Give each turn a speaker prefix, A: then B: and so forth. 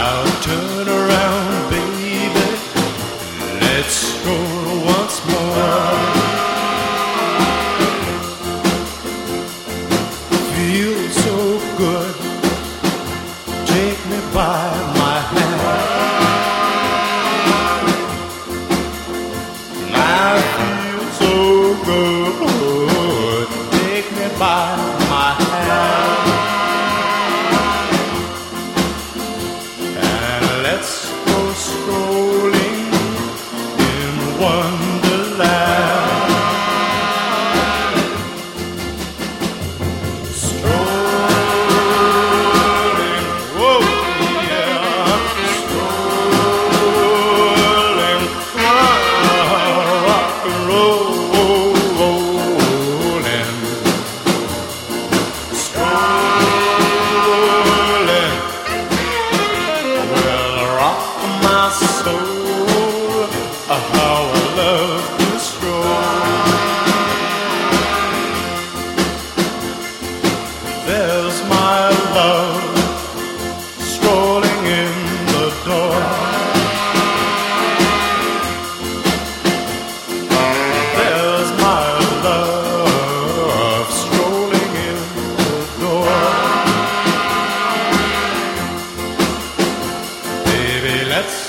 A: Now turn around, baby. Let's go once more. Feels so good. Take me by my hand. I feel so good. Take me by my hand. And let's go strolling in Wonderland. Strolling, whoa, yeah. Strolling, rock and rolling. Strolling will rock my soul. How I love to stroll. There's my love strolling in the door. There's my love strolling in the door. Baby, let's